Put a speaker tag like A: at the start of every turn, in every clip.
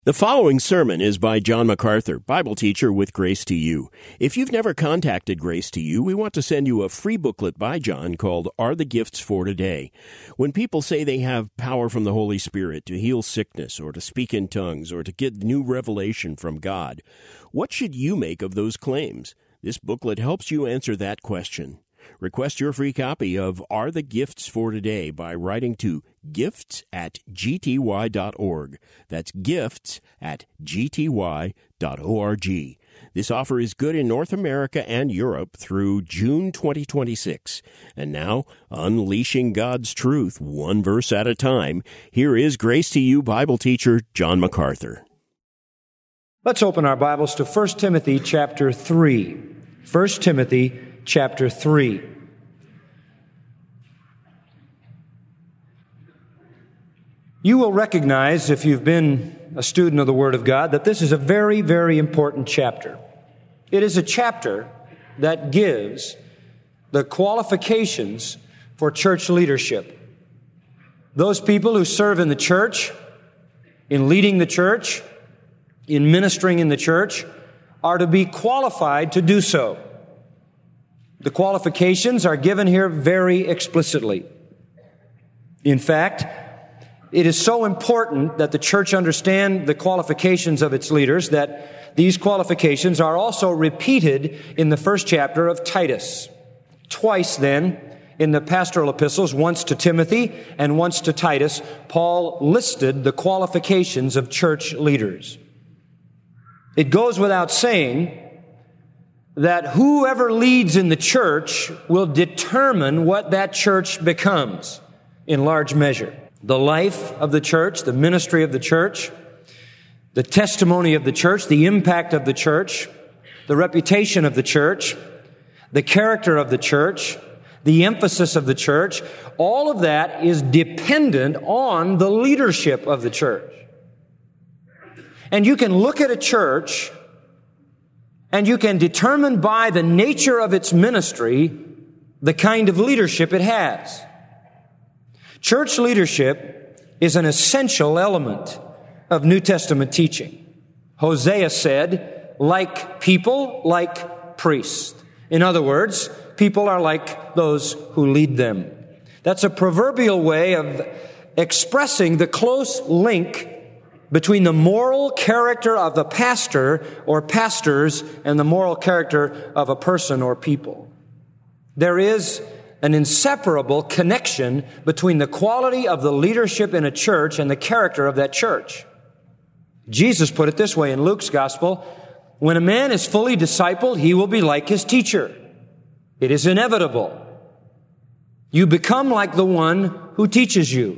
A: The following sermon is by John MacArthur, Bible teacher with Grace to You. If you've never contacted Grace to You, we want to send you a free booklet by John called Are the Gifts for Today? When people say they have power from the Holy Spirit to heal sickness or to speak in tongues or to get new revelation from God, what should you make of those claims? This booklet helps you answer that question. Request your free copy of Are the Gifts for Today by writing to gifts@gty.org. That's gifts@gty.org. This offer is good in North America and Europe through June 2026. And now, unleashing God's truth one verse at a time, here is Grace to You Bible teacher John MacArthur.
B: Let's open our Bibles to 1 Timothy chapter 3. 1 Timothy chapter 3. You will recognize, if you've been a student of the Word of God, that this is a very, very important chapter. It is a chapter that gives the qualifications for church leadership. Those people who serve in the church, in leading the church, in ministering in the church, are to be qualified to do so. The qualifications are given here very explicitly. In fact, it is so important that the church understand the qualifications of its leaders that these qualifications are also repeated in the first chapter of Titus. Twice then, in the pastoral epistles, once to Timothy and once to Titus, Paul listed the qualifications of church leaders. It goes without saying that whoever leads in the church will determine what that church becomes in large measure. The life of the church, the ministry of the church, the testimony of the church, the impact of the church, the reputation of the church, the character of the church, the emphasis of the church, all of that is dependent on the leadership of the church. And you can look at a church and you can determine by the nature of its ministry the kind of leadership it has. Church leadership is an essential element of New Testament teaching. Hosea said, like people, like priests. In other words, people are like those who lead them. That's a proverbial way of expressing the close link between the moral character of the pastor or pastors and the moral character of a person or people. There is an inseparable connection between the quality of the leadership in a church and the character of that church. Jesus put it this way in Luke's gospel, when a man is fully discipled, he will be like his teacher. It is inevitable. You become like the one who teaches you.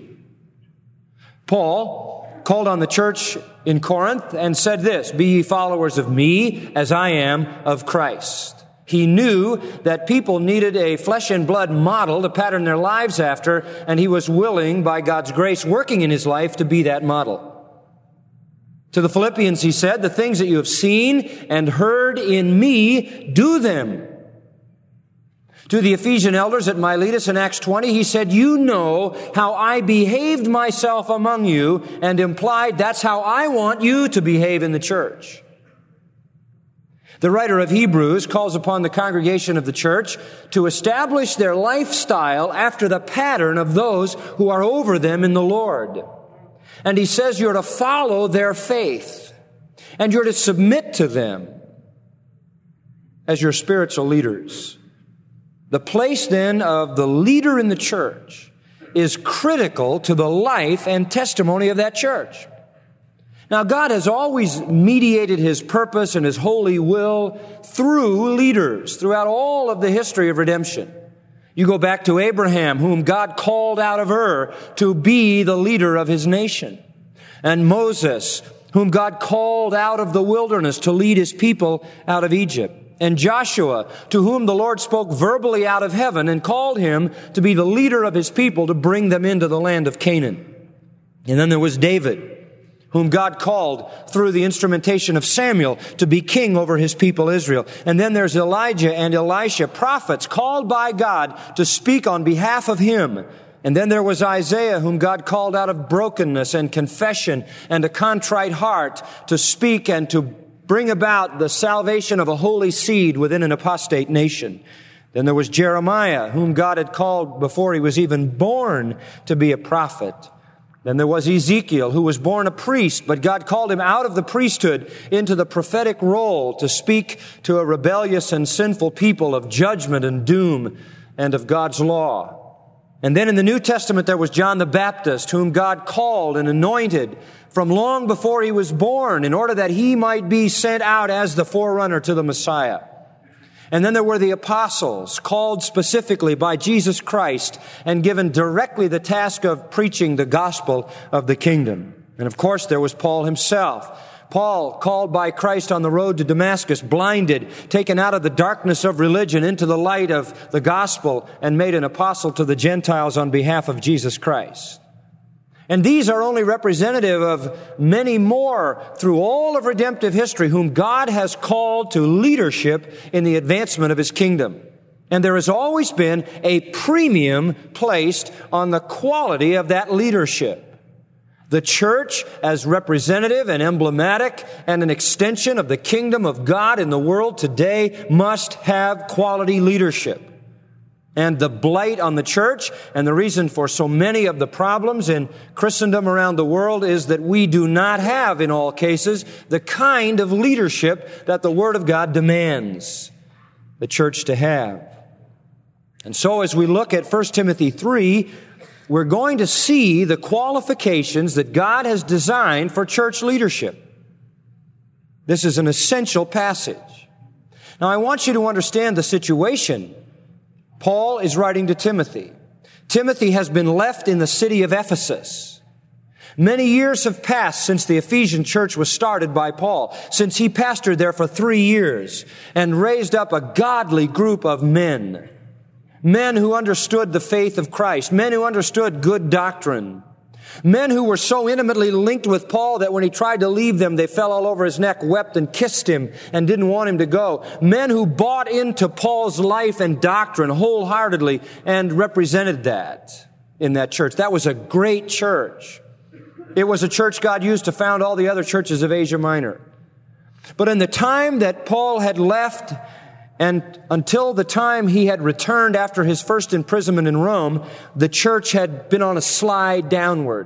B: Paul called on the church in Corinth and said this, "Be ye followers of me as I am of Christ." He knew that people needed a flesh and blood model to pattern their lives after, and he was willing, by God's grace, working in his life to be that model. To the Philippians, he said, "The things that you have seen and heard in me, do them." To the Ephesian elders at Miletus in Acts 20, he said, "You know how I behaved myself among you," and implied that's how I want you to behave in the church. The writer of Hebrews calls upon the congregation of the church to establish their lifestyle after the pattern of those who are over them in the Lord. And he says you're to follow their faith, and you're to submit to them as your spiritual leaders. The place then of the leader in the church is critical to the life and testimony of that church. Now, God has always mediated His purpose and His holy will through leaders throughout all of the history of redemption. You go back to Abraham, whom God called out of Ur to be the leader of his nation. And Moses, whom God called out of the wilderness to lead His people out of Egypt. And Joshua, to whom the Lord spoke verbally out of heaven and called him to be the leader of His people to bring them into the land of Canaan. And then there was David, whom God called through the instrumentation of Samuel to be king over His people Israel. And then there's Elijah and Elisha, prophets called by God to speak on behalf of Him And then there was Isaiah, whom God called out of brokenness and confession and a contrite heart to speak and to bring about the salvation of a holy seed within an apostate nation. Then there was Jeremiah, whom God had called before he was even born to be a prophet. Then there was Ezekiel, who was born a priest, but God called him out of the priesthood into the prophetic role to speak to a rebellious and sinful people of judgment and doom and of God's law. And then in the New Testament there was John the Baptist, whom God called and anointed from long before he was born in order that he might be sent out as the forerunner to the Messiah. And then there were the apostles, called specifically by Jesus Christ and given directly the task of preaching the gospel of the kingdom. And of course there was Paul himself. Paul, called by Christ on the road to Damascus, blinded, taken out of the darkness of religion into the light of the gospel, and made an apostle to the Gentiles on behalf of Jesus Christ. And these are only representative of many more through all of redemptive history whom God has called to leadership in the advancement of His kingdom. And there has always been a premium placed on the quality of that leadership. The church, as representative and emblematic and an extension of the kingdom of God in the world today, must have quality leadership. And the blight on the church and the reason for so many of the problems in Christendom around the world is that we do not have, in all cases, the kind of leadership that the Word of God demands the church to have. And so as we look at 1 Timothy 3, we're going to see the qualifications that God has designed for church leadership. This is an essential passage. Now, I want you to understand the situation. Paul is writing to Timothy. Timothy has been left in the city of Ephesus. Many years have passed since the Ephesian church was started by Paul, since he pastored there for 3 years and raised up a godly group of men. Men who understood the faith of Christ, men who understood good doctrine, men who were so intimately linked with Paul that when he tried to leave them, they fell all over his neck, wept and kissed him and didn't want him to go. Men who bought into Paul's life and doctrine wholeheartedly and represented that in that church. That was a great church. It was a church God used to found all the other churches of Asia Minor. But in the time that Paul had left and until the time he had returned after his first imprisonment in Rome, the church had been on a slide downward.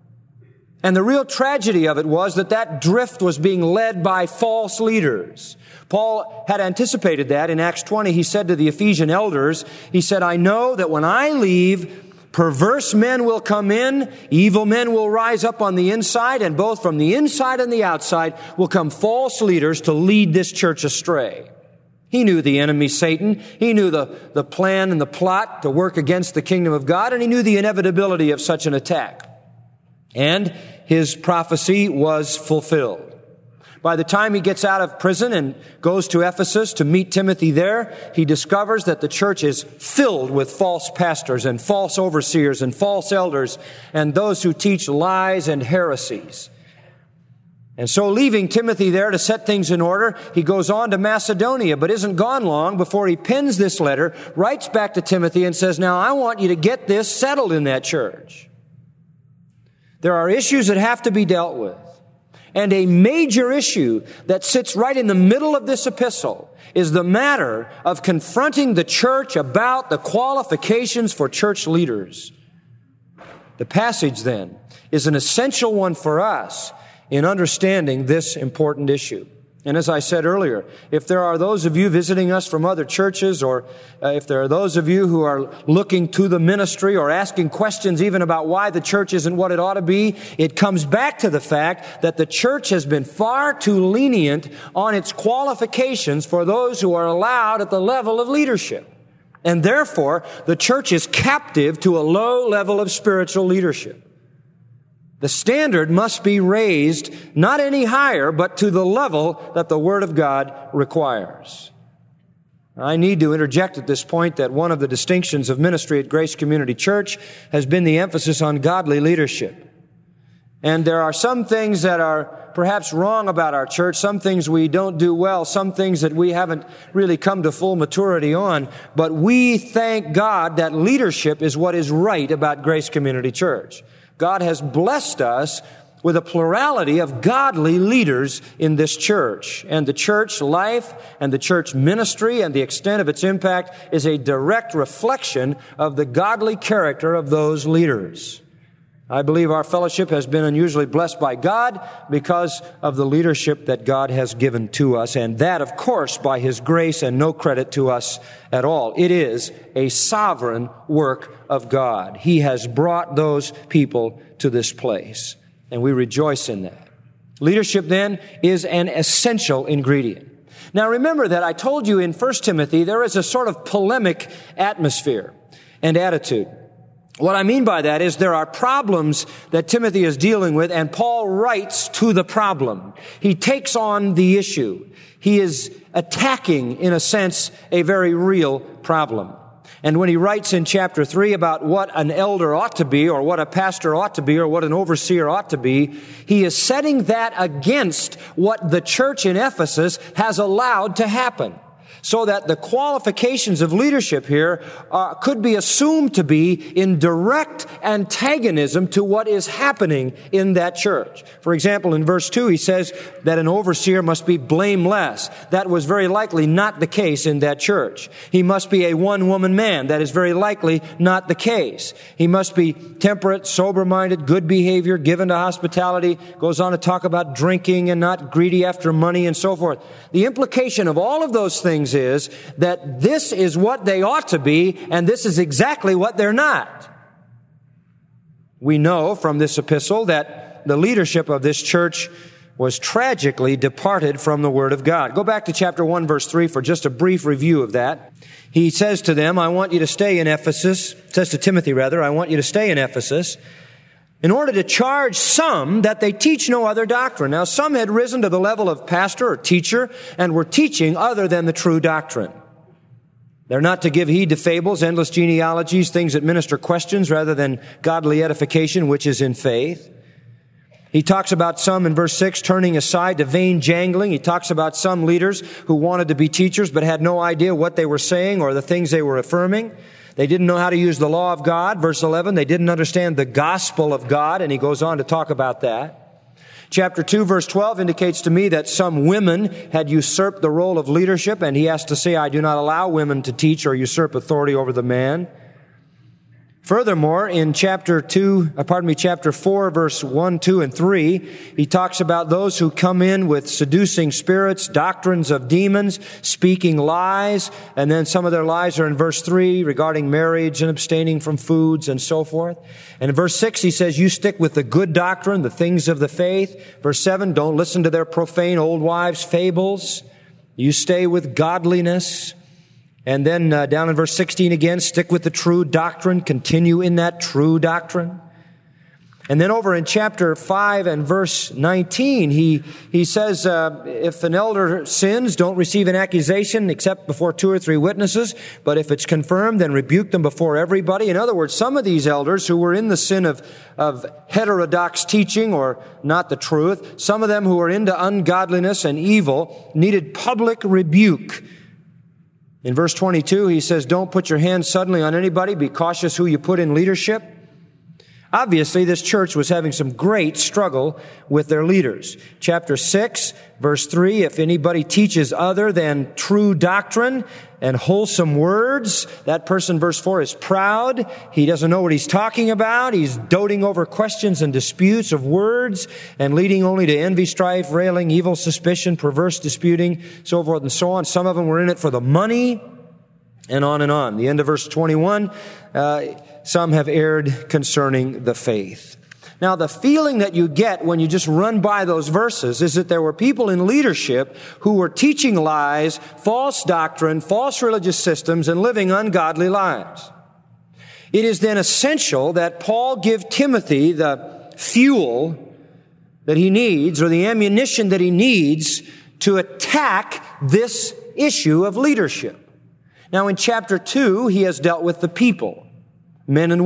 B: And the real tragedy of it was that drift was being led by false leaders. Paul had anticipated that. In Acts 20, he said to the Ephesian elders, he said, I know that when I leave, perverse men will come in, evil men will rise up on the inside, and both from the inside and the outside will come false leaders to lead this church astray. He knew the enemy, Satan. He knew the plan and the plot to work against the kingdom of God, and he knew the inevitability of such an attack. And his prophecy was fulfilled. By the time he gets out of prison and goes to Ephesus to meet Timothy there, he discovers that the church is filled with false pastors and false overseers and false elders and those who teach lies and heresies. And so leaving Timothy there to set things in order, he goes on to Macedonia, but isn't gone long before he pens this letter, writes back to Timothy and says, now I want you to get this settled in that church. There are issues that have to be dealt with. And a major issue that sits right in the middle of this epistle is the matter of confronting the church about the qualifications for church leaders. The passage then is an essential one for us in understanding this important issue. And as I said earlier, if there are those of you visiting us from other churches, or if there are those of you who are looking to the ministry or asking questions even about why the church isn't what it ought to be, it comes back to the fact that the church has been far too lenient on its qualifications for those who are allowed at the level of leadership. And therefore, the church is captive to a low level of spiritual leadership. The standard must be raised not any higher, but to the level that the Word of God requires. I need to interject at this point that one of the distinctions of ministry at Grace Community Church has been the emphasis on godly leadership. And there are some things that are perhaps wrong about our church, some things we don't do well, some things that we haven't really come to full maturity on, but we thank God that leadership is what is right about Grace Community Church. God has blessed us with a plurality of godly leaders in this church. And the church life and the church ministry and the extent of its impact is a direct reflection of the godly character of those leaders. I believe our fellowship has been unusually blessed by God because of the leadership that God has given to us, and that, of course, by His grace and no credit to us at all. It is a sovereign work of God. He has brought those people to this place, and we rejoice in that. Leadership, then, is an essential ingredient. Now, remember that I told you in 1 Timothy there is a sort of polemic atmosphere and attitude. What I mean by that is there are problems that Timothy is dealing with, and Paul writes to the problem. He takes on the issue. He is attacking, in a sense, a very real problem. And when he writes in chapter 3 about what an elder ought to be, or what a pastor ought to be, or what an overseer ought to be, he is setting that against what the church in Ephesus has allowed to happen. So that the qualifications of leadership here could be assumed to be in direct antagonism to what is happening in that church. For example, in verse 2, he says that an overseer must be blameless. That was very likely not the case in that church. He must be a one-woman man. That is very likely not the case. He must be temperate, sober-minded, good behavior, given to hospitality, goes on to talk about drinking and not greedy after money and so forth. The implication of all of those things is that this is what they ought to be, and this is exactly what they're not. We know from this epistle that the leadership of this church was tragically departed from the Word of God. Go back to chapter 1, verse 3 for just a brief review of that. He says to them, I want you to stay in Ephesus, says to Timothy rather, I want you to stay in Ephesus, in order to charge some that they teach no other doctrine. Now, some had risen to the level of pastor or teacher and were teaching other than the true doctrine. They're not to give heed to fables, endless genealogies, things that minister questions rather than godly edification, which is in faith. He talks about some in verse 6 turning aside to vain jangling. He talks about some leaders who wanted to be teachers but had no idea what they were saying or the things they were affirming. They didn't know how to use the law of God. Verse 11, they didn't understand the gospel of God, and he goes on to talk about that. Chapter 2, verse 12 indicates to me that some women had usurped the role of leadership, and he has to say, I do not allow women to teach or usurp authority over the man. Furthermore, in chapter 4, verse 1, 2, and 3, he talks about those who come in with seducing spirits, doctrines of demons, speaking lies, and then some of their lies are in verse 3 regarding marriage and abstaining from foods and so forth. And in verse 6, he says, you stick with the good doctrine, the things of the faith. Verse 7, don't listen to their profane old wives' fables. You stay with godliness. And then down in verse 16 again, stick with the true doctrine, continue in that true doctrine. And then over in chapter 5 and verse 19, he says, if an elder sins, don't receive an accusation except before 2 or 3 witnesses. But if it's confirmed, then rebuke them before everybody. In other words, some of these elders who were in the sin of heterodox teaching or not the truth, some of them who were into ungodliness and evil needed public rebuke. In verse 22, he says, don't put your hand suddenly on anybody. Be cautious who you put in leadership. Obviously, this church was having some great struggle with their leaders. Chapter 6, verse 3, if anybody teaches other than true doctrine and wholesome words, that person, verse 4, is proud. He doesn't know what he's talking about. He's doting over questions and disputes of words and leading only to envy, strife, railing, evil suspicion, perverse disputing, so forth and so on. Some of them were in it for the money, and on and on. The end of verse 21, some have erred concerning the faith. Now, the feeling that you get when you just run by those verses is that there were people in leadership who were teaching lies, false doctrine, false religious systems, and living ungodly lives. It is then essential that Paul give Timothy the fuel that he needs, or the ammunition that he needs to attack this issue of leadership. Now, in chapter 2, he has dealt with the people, men and women.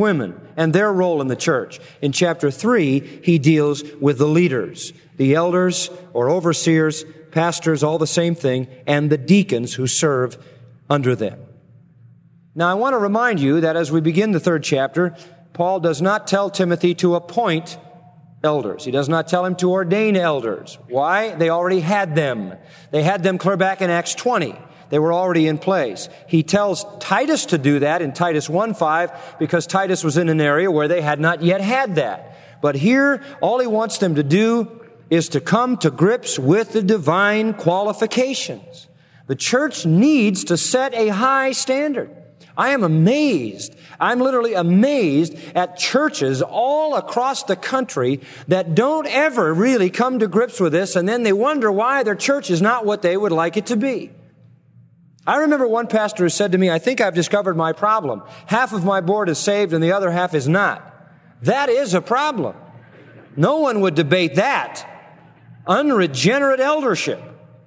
B: and their role in the church. In chapter 3, he deals with the leaders, the elders or overseers, pastors, all the same thing, and the deacons who serve under them. Now, I want to remind you that as we begin the 3rd chapter, Paul does not tell Timothy to appoint elders. He does not tell him to ordain elders. Why? They already had them. They had them clear back in Acts 20. They were already in place. He tells Titus to do that in Titus 1:5 because Titus was in an area where they had not yet had that. But here, all he wants them to do is to come to grips with the divine qualifications. The church needs to set a high standard. I am amazed. I'm literally amazed at churches all across the country that don't ever really come to grips with this, and then they wonder why their church is not what they would like it to be. I remember one pastor who said to me, I think I've discovered my problem. Half of my board is saved and the other half is not. That is a problem. No one would debate that. Unregenerate eldership.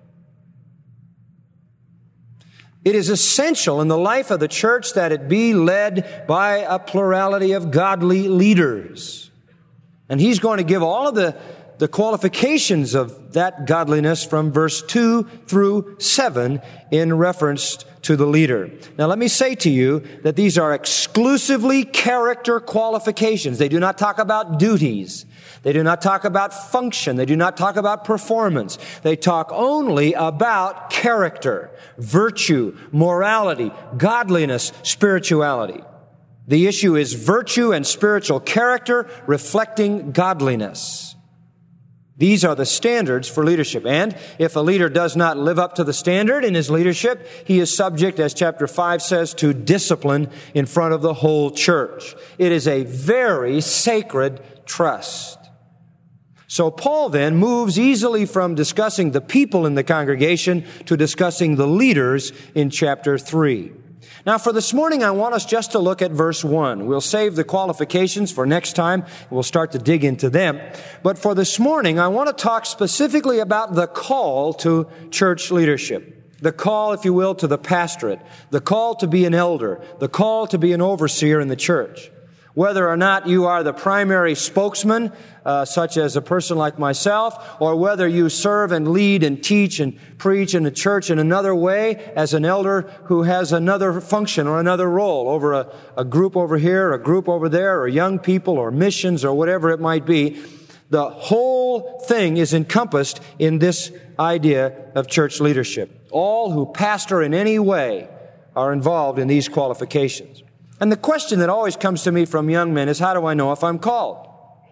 B: It is essential in the life of the church that it be led by a plurality of godly leaders. And he's going to give all of the qualifications of that godliness from verse 2 through 7 in reference to the leader. Now let me say to you that these are exclusively character qualifications. They do not talk about duties. They do not talk about function. They do not talk about performance. They talk only about character, virtue, morality, godliness, spirituality. The issue is virtue and spiritual character reflecting godliness. These are the standards for leadership. And if a leader does not live up to the standard in his leadership, he is subject, as chapter 5 says, to discipline in front of the whole church. It is a very sacred trust. So Paul then moves easily from discussing the people in the congregation to discussing the leaders in chapter 3. Now, for this morning, I want us just to look at verse 1. We'll save the qualifications for next time. We'll start to dig into them. But for this morning, I want to talk specifically about the call to church leadership. The call, if you will, to the pastorate. The call to be an elder. The call to be an overseer in the church. Whether or not you are the primary spokesman, such as a person like myself, or whether you serve and lead and teach and preach in the church in another way as an elder who has another function or another role over a group over here, a group over there, or young people or missions or whatever it might be, the whole thing is encompassed in this idea of church leadership. All who pastor in any way are involved in these qualifications. And the question that always comes to me from young men is, how do I know if I'm called?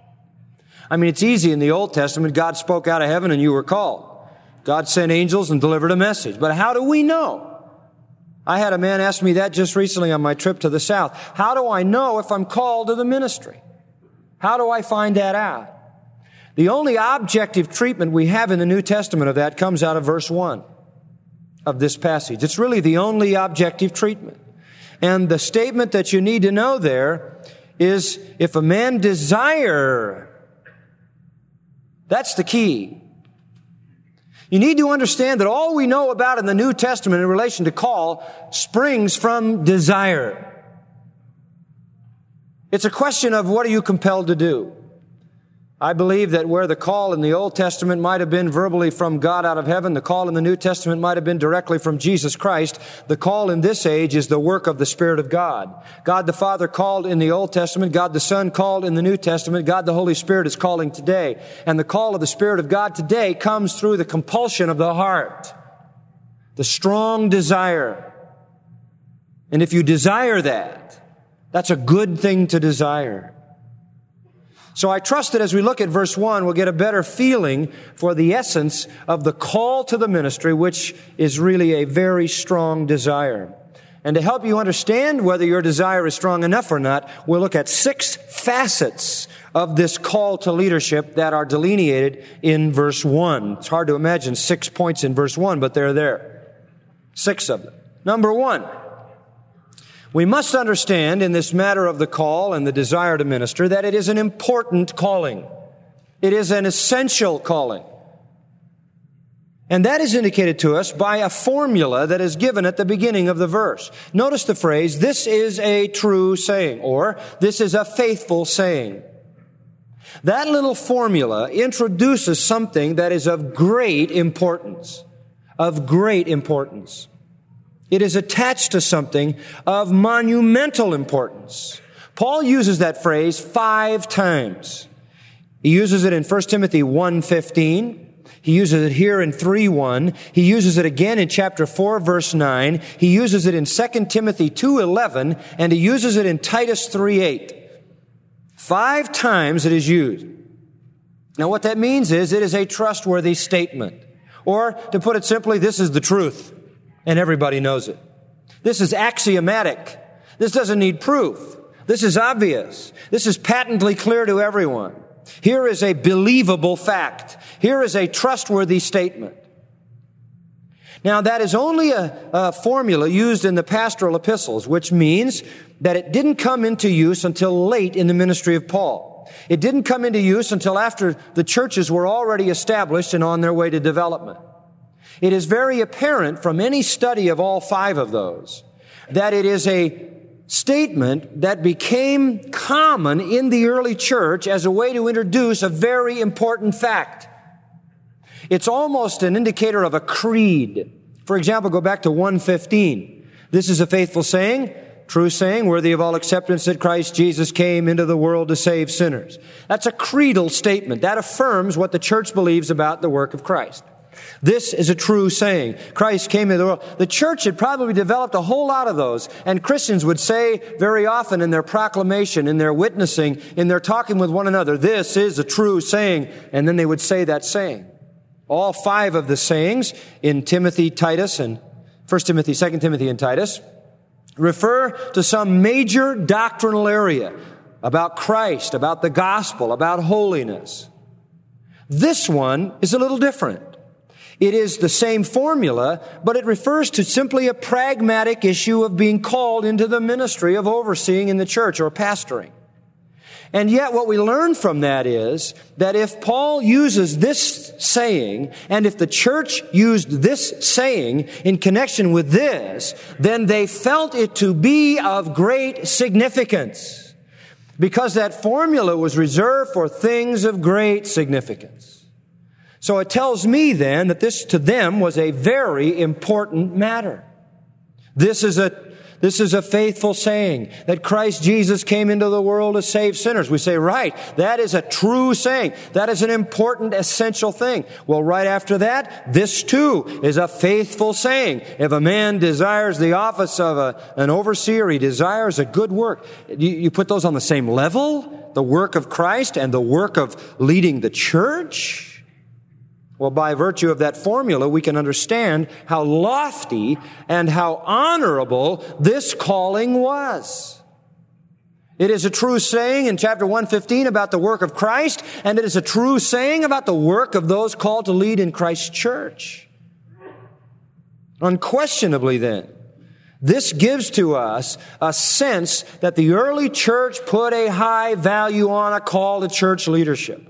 B: I mean, it's easy in the Old Testament. God spoke out of heaven and you were called. God sent angels and delivered a message. But how do we know? I had a man ask me that just recently on my trip to the South. How do I know if I'm called to the ministry? How do I find that out? The only objective treatment we have in the New Testament of that comes out of verse 1 of this passage. It's really the only objective treatment. And the statement that you need to know there is, if a man desire, that's the key. You need to understand that all we know about in the New Testament in relation to call springs from desire. It's a question of what are you compelled to do? I believe that where the call in the Old Testament might have been verbally from God out of heaven, the call in the New Testament might have been directly from Jesus Christ. The call in this age is the work of the Spirit of God. God the Father called in the Old Testament. God the Son called in the New Testament. God the Holy Spirit is calling today. And the call of the Spirit of God today comes through the compulsion of the heart, the strong desire. And if you desire that, that's a good thing to desire. So I trust that as we look at verse 1, we'll get a better feeling for the essence of the call to the ministry, which is really a very strong desire. And to help you understand whether your desire is strong enough or not, we'll look at 6 facets of this call to leadership that are delineated in verse 1. It's hard to imagine 6 points in verse 1, but they're there. 6 of them. Number 1. We must understand in this matter of the call and the desire to minister that it is an important calling. It is an essential calling. And that is indicated to us by a formula that is given at the beginning of the verse. Notice the phrase, this is a true saying, or this is a faithful saying. That little formula introduces something that is of great importance. Of great importance. It is attached to something of monumental importance. Paul uses that phrase 5 times. He uses it in 1 Timothy 1:15. He uses it here in 3:1. He uses it again in chapter 4, verse 9. He uses it in 2 Timothy 2:11, and he uses it in Titus 3:8. 5 times it is used. Now what that means is it is a trustworthy statement. Or, to put it simply, this is the truth, and everybody knows it. This is axiomatic. This doesn't need proof. This is obvious. This is patently clear to everyone. Here is a believable fact. Here is a trustworthy statement. Now, that is only a formula used in the pastoral epistles, which means that it didn't come into use until late in the ministry of Paul. It didn't come into use until after the churches were already established and on their way to development. It is very apparent from any study of all 5 of those that it is a statement that became common in the early church as a way to introduce a very important fact. It's almost an indicator of a creed. For example, go back to 1:15. This is a faithful saying, true saying, worthy of all acceptance, that Christ Jesus came into the world to save sinners. That's a creedal statement. That affirms what the church believes about the work of Christ. This is a true saying. Christ came into the world. The church had probably developed a whole lot of those, and Christians would say very often in their proclamation, in their witnessing, in their talking with one another, this is a true saying, and then they would say that saying. All 5 of the sayings in Timothy, Titus, and 1 Timothy, 2 Timothy, and Titus refer to some major doctrinal area about Christ, about the gospel, about holiness. This one is a little different. It is the same formula, but it refers to simply a pragmatic issue of being called into the ministry of overseeing in the church or pastoring. And yet what we learn from that is that if Paul uses this saying, and if the church used this saying in connection with this, then they felt it to be of great significance, because that formula was reserved for things of great significance. So it tells me then that this to them was a very important matter. This is a faithful saying, that Christ Jesus came into the world to save sinners. We say, right, that is a true saying. That is an important, essential thing. Well, right after that, this too is a faithful saying. If a man desires the office of an overseer, he desires a good work. You put those on the same level, the work of Christ and the work of leading the church? Well, by virtue of that formula, we can understand how lofty and how honorable this calling was. It is a true saying in chapter 1:15 about the work of Christ, and it is a true saying about the work of those called to lead in Christ's church. Unquestionably then, this gives to us a sense that the early church put a high value on a call to church leadership.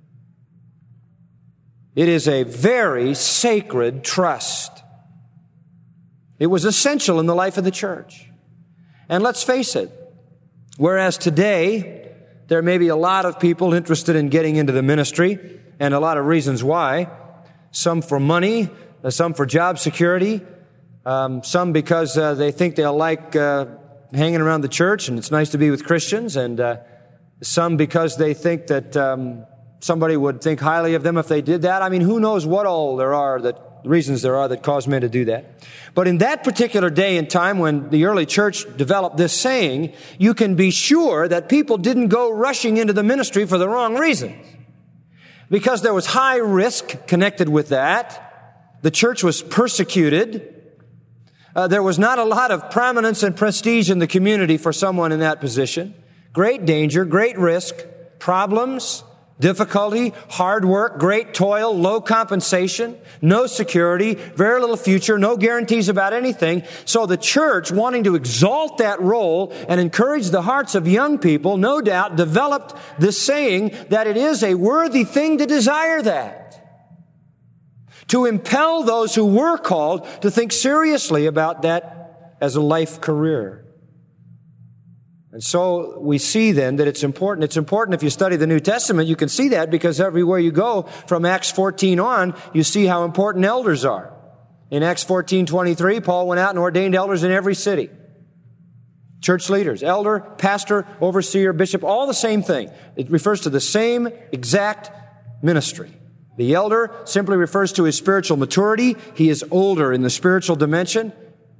B: It is a very sacred trust. It was essential in the life of the church. And let's face it, whereas today there may be a lot of people interested in getting into the ministry, and a lot of reasons why, some for money, some for job security, some because they think they'll like hanging around the church and it's nice to be with Christians, and some because they think that somebody would think highly of them if they did that. I mean, who knows what all reasons there are that cause men to do that. But in that particular day and time when the early church developed this saying, you can be sure that people didn't go rushing into the ministry for the wrong reasons. Because there was high risk connected with that. The church was persecuted. There was not a lot of prominence and prestige in the community for someone in that position. Great danger, great risk, problems, difficulty, hard work, great toil, low compensation, no security, very little future, no guarantees about anything. So the church, wanting to exalt that role and encourage the hearts of young people, no doubt developed this saying that it is a worthy thing to desire that. to impel those who were called to think seriously about that as a life career. And so we see then that it's important. It's important if you study the New Testament, you can see that because everywhere you go from Acts 14 on, you see how important elders are. In Acts 14:23, Paul went out and ordained elders in every city. Church leaders, elder, pastor, overseer, bishop, all the same thing. It refers to the same exact ministry. The elder simply refers to his spiritual maturity. He is older in the spiritual dimension.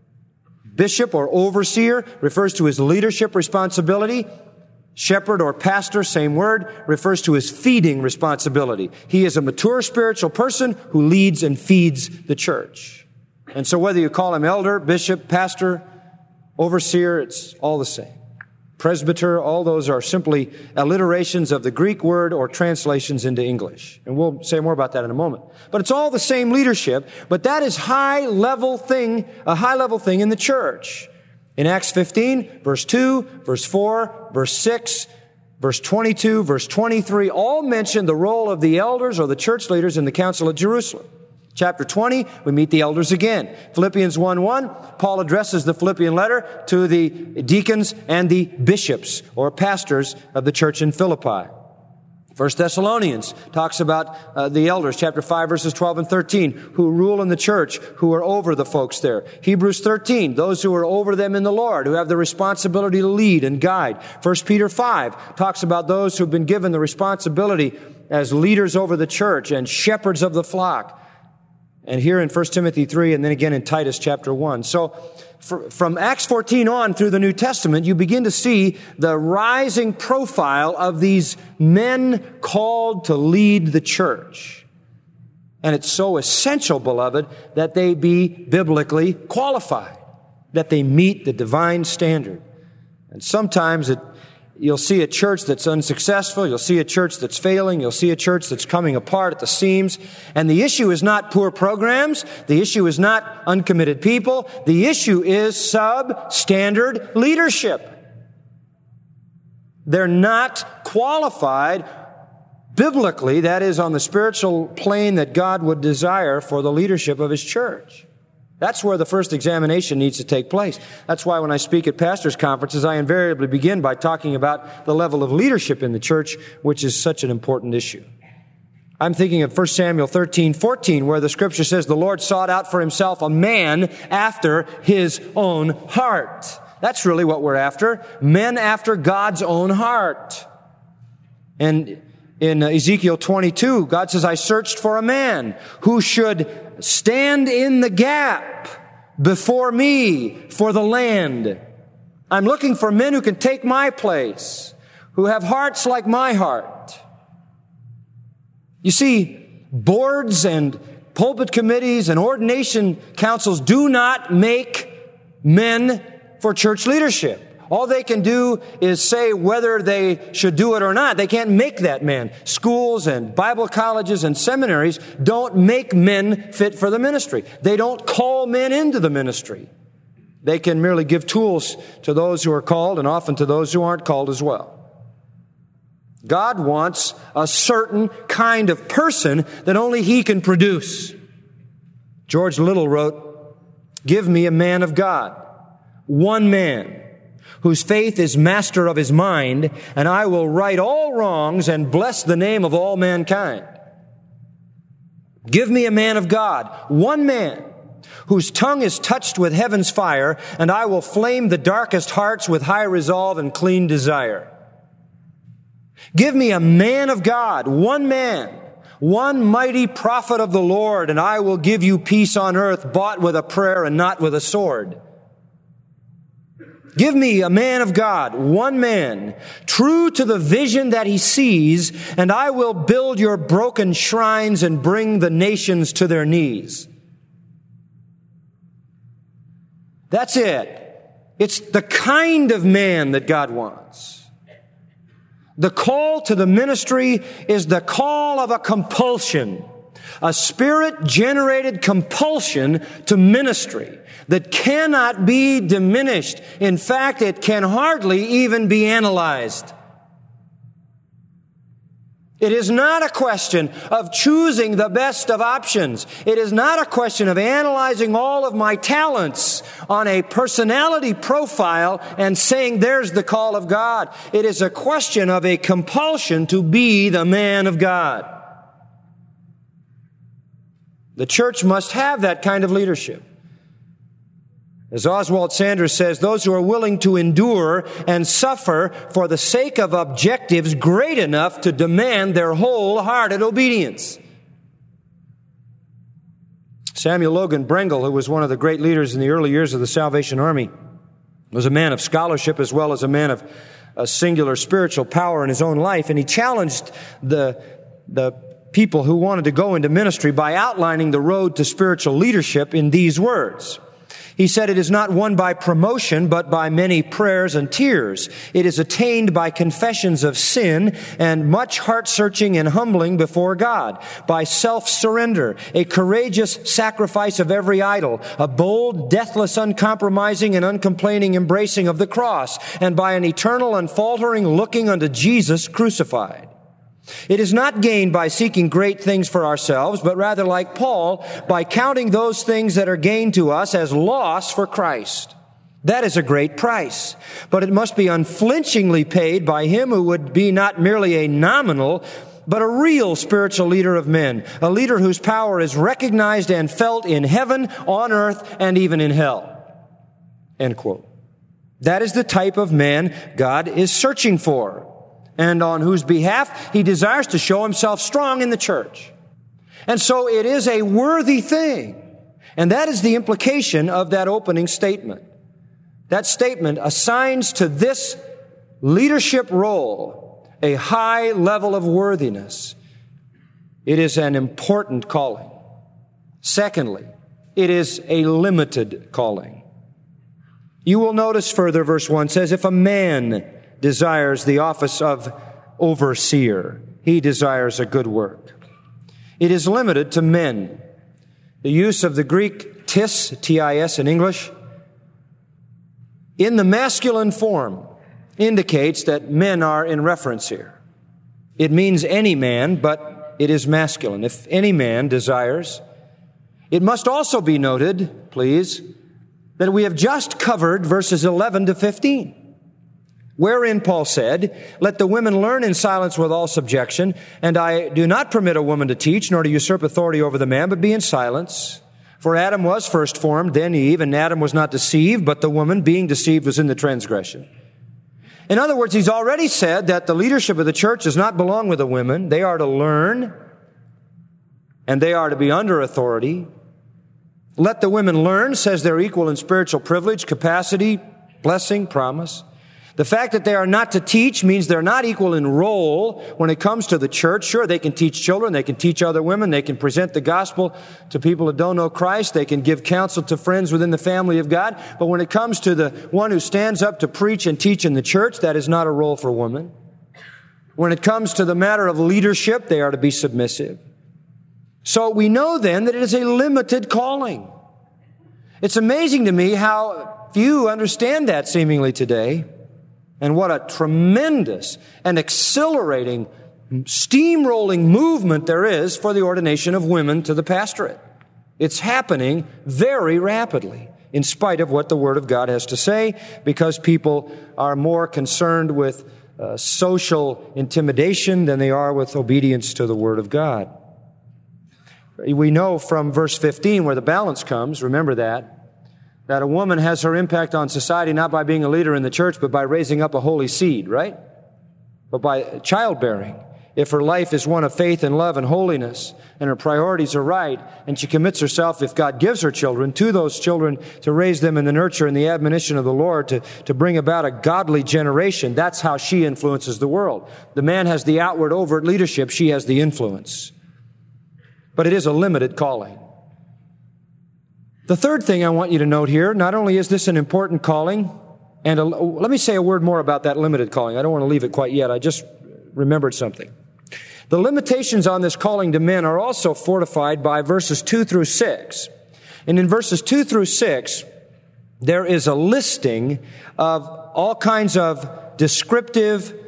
B: Bishop or overseer refers to his leadership responsibility. Shepherd or pastor, same word, refers to his feeding responsibility. He is a mature spiritual person who leads and feeds the church. And so whether you call him elder, bishop, pastor, overseer, it's all the same. Presbyter, all those are simply alliterations of the Greek word or translations into English. And we'll say more about that in a moment. But it's all the same leadership, but that is a high level thing in the church. In Acts 15, verse 2, verse 4, verse 6, verse 22, verse 23, all mention the role of the elders or the church leaders in the Council of Jerusalem. Chapter 20, we meet the elders again. Philippians 1:1, Paul addresses the Philippian letter to the deacons and the bishops or pastors of the church in Philippi. 1 Thessalonians talks about the elders, chapter 5, verses 12 and 13, who rule in the church, who are over the folks there. Hebrews 13, those who are over them in the Lord, who have the responsibility to lead and guide. 1 Peter 5 talks about those who've been given the responsibility as leaders over the church and shepherds of the flock. And here in 1 Timothy 3, and then again in Titus chapter 1. So from Acts 14 on through the New Testament, you begin to see the rising profile of these men called to lead the church. And it's so essential, beloved, that they be biblically qualified, that they meet the divine standard. And sometimes you'll see a church that's unsuccessful. You'll see a church that's failing. You'll see a church that's coming apart at the seams. And the issue is not poor programs. The issue is not uncommitted people. The issue is substandard leadership. They're not qualified biblically, that is, on the spiritual plane that God would desire for the leadership of His church. That's where the first examination needs to take place. That's why when I speak at pastors' conferences, I invariably begin by talking about the level of leadership in the church, which is such an important issue. I'm thinking of 1 Samuel 13:14, where the scripture says, the Lord sought out for Himself a man after His own heart. That's really what we're after. Men after God's own heart. And in Ezekiel 22, God says, I searched for a man who should stand in the gap before me for the land. I'm looking for men who can take my place, who have hearts like my heart. You see, boards and pulpit committees and ordination councils do not make men for church leadership. All they can do is say whether they should do it or not. They can't make that man. Schools and Bible colleges and seminaries don't make men fit for the ministry. They don't call men into the ministry. They can merely give tools to those who are called and often to those who aren't called as well. God wants a certain kind of person that only He can produce. George Little wrote, give me a man of God, one man, whose faith is master of his mind, and I will right all wrongs and bless the name of all mankind. Give me a man of God, one man, whose tongue is touched with heaven's fire, and I will flame the darkest hearts with high resolve and clean desire. Give me a man of God, one man, one mighty prophet of the Lord, and I will give you peace on earth, bought with a prayer and not with a sword. Give me a man of God, one man, true to the vision that he sees, and I will build your broken shrines and bring the nations to their knees. That's it. It's the kind of man that God wants. The call to the ministry is the call of a compulsion, a spirit-generated compulsion to ministry that cannot be diminished. In fact, it can hardly even be analyzed. It is not a question of choosing the best of options. It is not a question of analyzing all of my talents on a personality profile and saying there's the call of God. It is a question of a compulsion to be the man of God. The church must have that kind of leadership. As Oswald Sanders says, those who are willing to endure and suffer for the sake of objectives great enough to demand their wholehearted obedience. Samuel Logan Brengle, who was one of the great leaders in the early years of the Salvation Army, was a man of scholarship as well as a man of a singular spiritual power in his own life, and he challenged the people who wanted to go into ministry by outlining the road to spiritual leadership in these words. He said, it is not won by promotion, but by many prayers and tears. It is attained by confessions of sin and much heart-searching and humbling before God, by self-surrender, a courageous sacrifice of every idol, a bold, deathless, uncompromising, and uncomplaining embracing of the cross, and by an eternal, unfaltering looking unto Jesus crucified. It is not gained by seeking great things for ourselves, but rather like Paul, by counting those things that are gained to us as loss for Christ. That is a great price, but it must be unflinchingly paid by him who would be not merely a nominal, but a real spiritual leader of men, a leader whose power is recognized and felt in heaven, on earth, and even in hell. End quote. That is the type of man God is searching for, and on whose behalf he desires to show himself strong in the church. And so it is a worthy thing. And that is the implication of that opening statement. That statement assigns to this leadership role a high level of worthiness. It is an important calling. Secondly, it is a limited calling. You will notice further, verse 1 says, if a man desires the office of overseer, he desires a good work. It is limited to men. The use of the Greek tis, T-I-S in English, in the masculine form indicates that men are in reference here. It means any man, but it is masculine. If any man desires. It must also be noted, please, that we have just covered verses 11 to 15. Wherein Paul said, let the women learn in silence with all subjection, and I do not permit a woman to teach, nor to usurp authority over the man, but be in silence. For Adam was first formed, then Eve, and Adam was not deceived, but the woman, being deceived, was in the transgression. In other words, he's already said that the leadership of the church does not belong with the women. They are to learn, and they are to be under authority. Let the women learn, says they're equal in spiritual privilege, capacity, blessing, promise. The fact that they are not to teach means they're not equal in role when it comes to the church. Sure, they can teach children, they can teach other women, they can present the gospel to people who don't know Christ, they can give counsel to friends within the family of God. But when it comes to the one who stands up to preach and teach in the church, that is not a role for women. When it comes to the matter of leadership, they are to be submissive. So we know then that it is a limited calling. It's amazing to me how few understand that seemingly today. And what a tremendous and exhilarating, steamrolling movement there is for the ordination of women to the pastorate. It's happening very rapidly, in spite of what the Word of God has to say, because people are more concerned with social intimidation than they are with obedience to the Word of God. We know from verse 15 where the balance comes, remember that a woman has her impact on society not by being a leader in the church, but by raising up a holy seed, right? But by childbearing. If her life is one of faith and love and holiness, and her priorities are right, and she commits herself, if God gives her children, to those children to raise them in the nurture and the admonition of the Lord, to bring about a godly generation, that's how she influences the world. The man has the outward, overt leadership, she has the influence. But it is a limited calling. The third thing I want you to note here, not only is this an important calling, and let me say a word more about that limited calling. I don't want to leave it quite yet. I just remembered something. The limitations on this calling to men are also fortified by verses 2 through 6. And in verses 2 through 6, there is a listing of all kinds of descriptive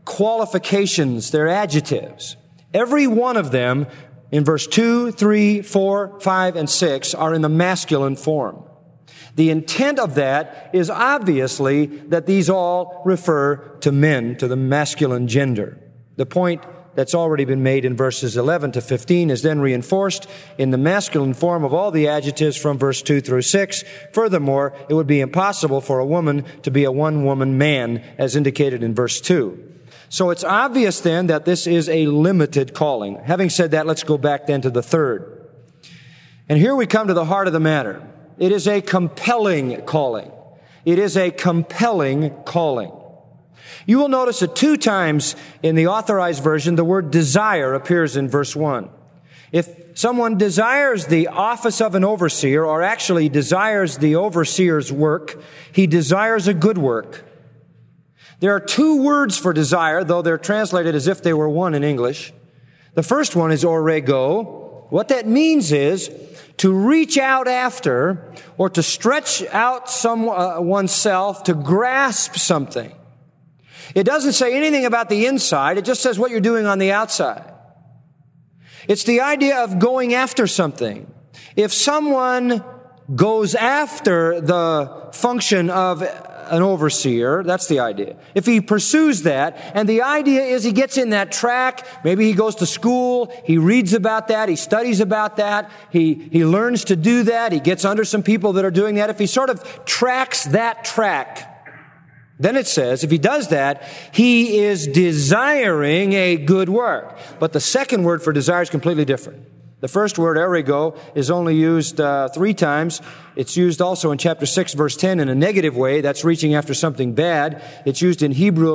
B: qualifications, they're adjectives. Every one of them in verse 2, 3, 4, 5, and 6 are in the masculine form. The intent of that is obviously that these all refer to men, to the masculine gender. The point that's already been made in verses 11 to 15 is then reinforced in the masculine form of all the adjectives from verse 2 through 6. Furthermore, it would be impossible for a woman to be a one-woman man, as indicated in verse 2. So it's obvious then that this is a limited calling. Having said that, let's go back then to the third. And here we come to the heart of the matter. It is a compelling calling. It is a compelling calling. You will notice that 2 times in the Authorized Version, the word desire appears in verse 1. If someone desires the office of an overseer, or actually desires the overseer's work, he desires a good work. There are 2 words for desire, though they're translated as if they were one in English. The first one is orego. What that means is to reach out after, or to stretch out oneself, to grasp something. It doesn't say anything about the inside. It just says what you're doing on the outside. It's the idea of going after something. If someone goes after the function of an overseer, that's the idea. If he pursues that, and the idea is he gets in that track, maybe he goes to school, he reads about that, he studies about that, he learns to do that, he gets under some people that are doing that. If he sort of tracks that track, then it says, if he does that, he is desiring a good work. But the second word for desire is completely different. The first word, erego, is only used 3 times. It's used also in chapter 6, verse 10 in a negative way. That's reaching after something bad. It's used in Hebrews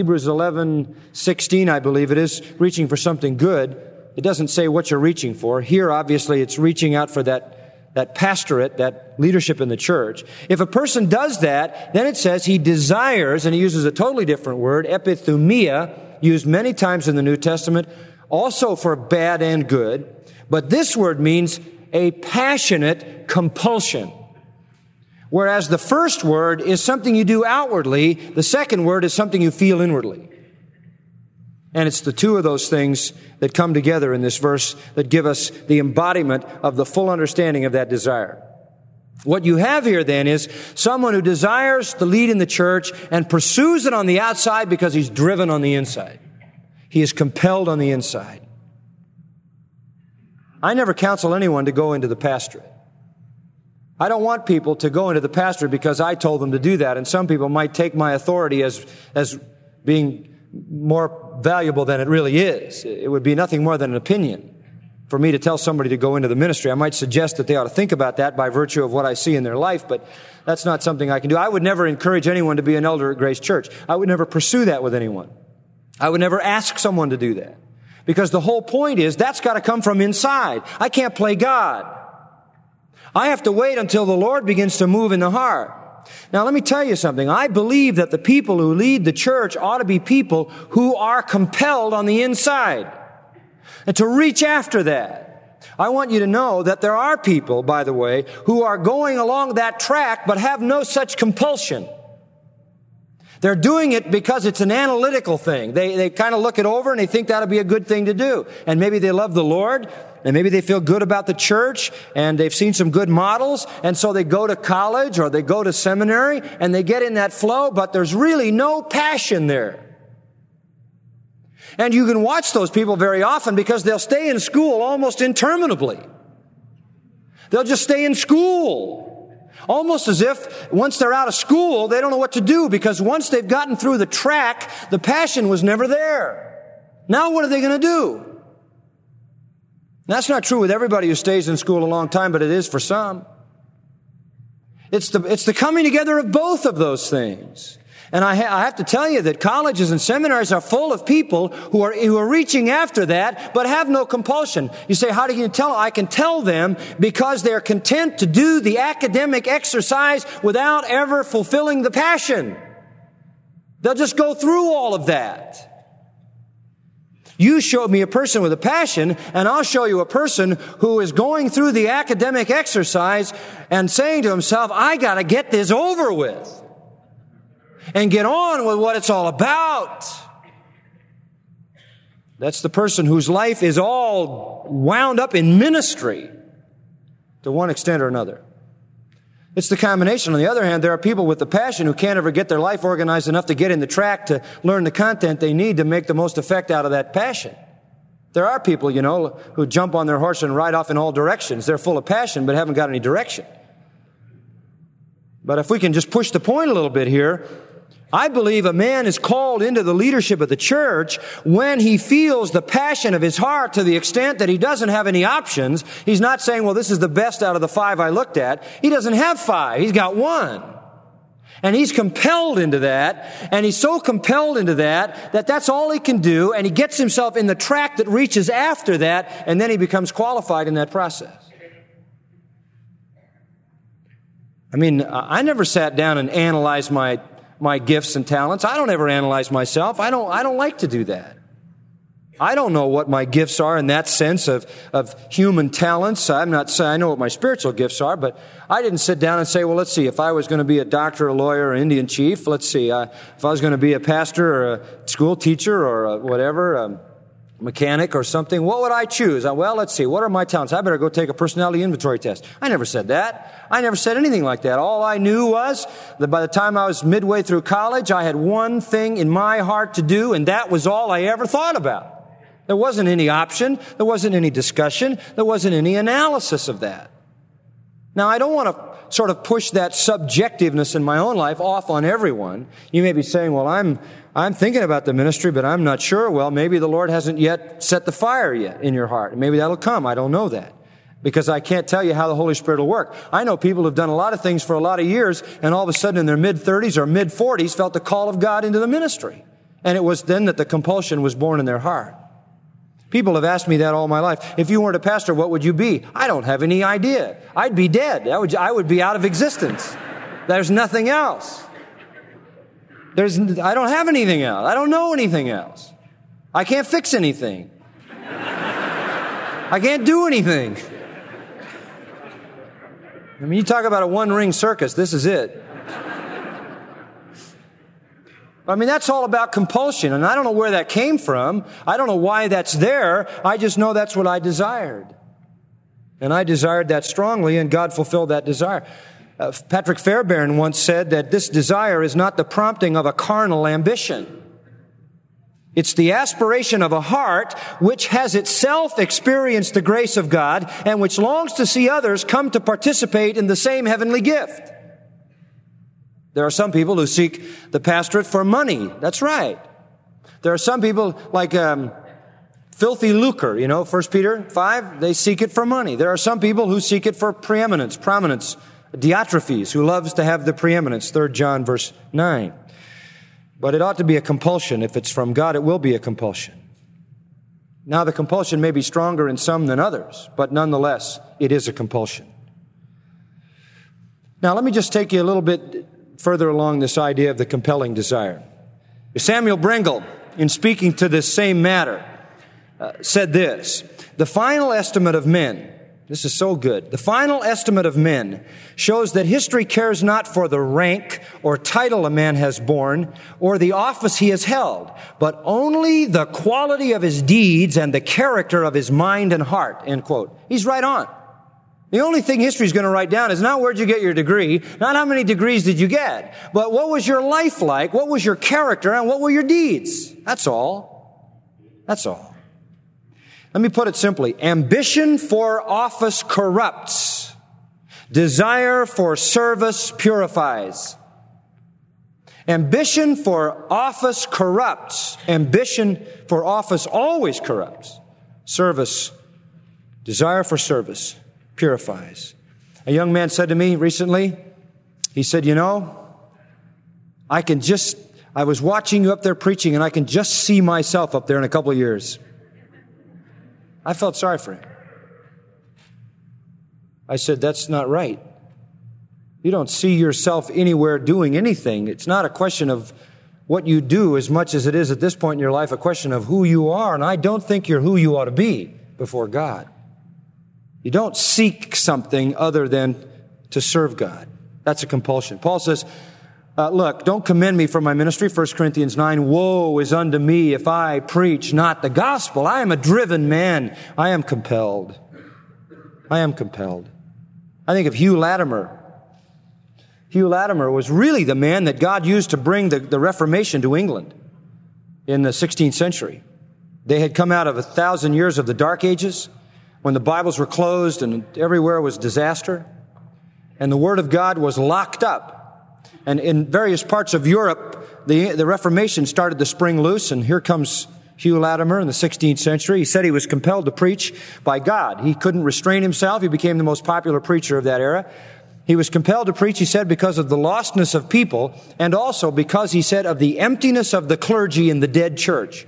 B: 11:16, I believe it is, reaching for something good. It doesn't say what you're reaching for. Here, obviously, it's reaching out for that pastorate, that leadership in the church. If a person does that, then it says he desires, and he uses a totally different word, epithumia, used many times in the New Testament, also for bad and good. But this word means a passionate compulsion. Whereas the first word is something you do outwardly, the second word is something you feel inwardly. And it's the 2 of those things that come together in this verse that give us the embodiment of the full understanding of that desire. What you have here then is someone who desires to lead in the church and pursues it on the outside because he's driven on the inside. He is compelled on the inside. I never counsel anyone to go into the pastorate. I don't want people to go into the pastorate because I told them to do that, and some people might take my authority as being more valuable than it really is. It would be nothing more than an opinion for me to tell somebody to go into the ministry. I might suggest that they ought to think about that by virtue of what I see in their life, but that's not something I can do. I would never encourage anyone to be an elder at Grace Church. I would never pursue that with anyone. I would never ask someone to do that. Because the whole point is that's got to come from inside. I can't play God. I have to wait until the Lord begins to move in the heart. Now let me tell you something. I believe that the people who lead the church ought to be people who are compelled on the inside. And to reach after that. I want you to know that there are people, by the way, who are going along that track but have no such compulsion. They're doing it because it's an analytical thing. They kind of look it over and they think that'll be a good thing to do. And maybe they love the Lord, and maybe they feel good about the church, and they've seen some good models, and so they go to college or they go to seminary, and they get in that flow, but there's really no passion there. And you can watch those people very often because they'll stay in school almost interminably. They'll just stay in school. Almost as if once they're out of school, they don't know what to do because once they've gotten through the track, the passion was never there. Now what are they going to do? That's not true with everybody who stays in school a long time, but it is for some. It's the coming together of both of those things. And I have to tell you that colleges and seminaries are full of people who are reaching after that, but have no compulsion. You say, how do you tell? I can tell them because they're content to do the academic exercise without ever fulfilling the passion. They'll just go through all of that. You show me a person with a passion, and I'll show you a person who is going through the academic exercise and saying to himself, I got to get this over with and get on with what it's all about. That's the person whose life is all wound up in ministry to one extent or another. It's the combination. On the other hand, there are people with the passion who can't ever get their life organized enough to get in the track to learn the content they need to make the most effect out of that passion. There are people, who jump on their horse and ride off in all directions. They're full of passion but haven't got any direction. But if we can just push the point a little bit here, I believe a man is called into the leadership of the church when he feels the passion of his heart to the extent that he doesn't have any options. He's not saying, well, this is the best out of the 5 I looked at. He doesn't have 5. He's got 1. And he's compelled into that, and he's so compelled into that that's all he can do, and he gets himself in the track that reaches after that, and then he becomes qualified in that process. I never sat down and analyzed my gifts and talents. I don't ever analyze myself. I don't like to do that. I don't know what my gifts are in that sense of human talents. I know what my spiritual gifts are, but I didn't sit down and say, well, let's see, if I was going to be a doctor, a lawyer, or an Indian chief, let's see, if I was going to be a pastor or a school teacher or a mechanic or something, what would I choose? Well, let's see, what are my talents? I better go take a personality inventory test. I never said that. I never said anything like that. All I knew was that by the time I was midway through college, I had one thing in my heart to do, and that was all I ever thought about. There wasn't any option. There wasn't any discussion. There wasn't any analysis of that. Now, I don't want to sort of push that subjectiveness in my own life off on everyone. You may be saying, well, I'm thinking about the ministry, but I'm not sure. Well, maybe the Lord hasn't yet set the fire yet in your heart. Maybe that'll come. I don't know that, because I can't tell you how the Holy Spirit will work. I know people who've done a lot of things for a lot of years, and all of a sudden in their mid-30s or mid-40s felt the call of God into the ministry. And it was then that the compulsion was born in their heart. People have asked me that all my life. If you weren't a pastor, what would you be? I don't have any idea. I'd be dead. I would be out of existence. There's nothing else. I don't have anything else. I don't know anything else. I can't fix anything. I can't do anything. You talk about a one-ring circus. This is it. That's all about compulsion, and I don't know where that came from. I don't know why that's there. I just know that's what I desired. And I desired that strongly, and God fulfilled that desire. Patrick Fairbairn once said that this desire is not the prompting of a carnal ambition. It's the aspiration of a heart which has itself experienced the grace of God and which longs to see others come to participate in the same heavenly gift. There are some people who seek the pastorate for money. That's right. There are some people like filthy lucre, 1 Peter 5, they seek it for money. There are some people who seek it for preeminence, prominence, Diotrephes, who loves to have the preeminence, 3 John verse 9. But it ought to be a compulsion. If it's from God, it will be a compulsion. Now, the compulsion may be stronger in some than others, but nonetheless, it is a compulsion. Now, let me just take you a little bit further along this idea of the compelling desire. Samuel Brengle, in speaking to this same matter, said this: the final estimate of men, this is so good, the final estimate of men shows that history cares not for the rank or title a man has borne or the office he has held, but only the quality of his deeds and the character of his mind and heart, end quote. He's right on. The only thing history is going to write down is not where'd you get your degree, not how many degrees did you get, but what was your life like, what was your character, and what were your deeds. That's all. That's all. Let me put it simply. Ambition for office corrupts. Desire for service purifies. Ambition for office corrupts. Ambition for office always corrupts. Desire for service purifies. A young man said to me recently, he said, I was watching you up there preaching, and I can just see myself up there in a couple of years. I felt sorry for him. I said, that's not right. You don't see yourself anywhere doing anything. It's not a question of what you do as much as it is at this point in your life a question of who you are, and I don't think you're who you ought to be before God. You don't seek something other than to serve God. That's a compulsion. Paul says, Look, don't commend me for my ministry. 1 Corinthians 9, woe is unto me if I preach not the gospel. I am a driven man. I am compelled. I think of Hugh Latimer. Hugh Latimer was really the man that God used to bring the Reformation to England in the 16th century. They had come out of 1,000 years of the Dark Ages, when the Bibles were closed and everywhere was disaster, and the Word of God was locked up. And in various parts of Europe, the Reformation started to spring loose, and here comes Hugh Latimer in the 16th century. He said he was compelled to preach by God. He couldn't restrain himself. He became the most popular preacher of that era. He was compelled to preach, he said, because of the lostness of people, and also because, he said, of the emptiness of the clergy in the dead church.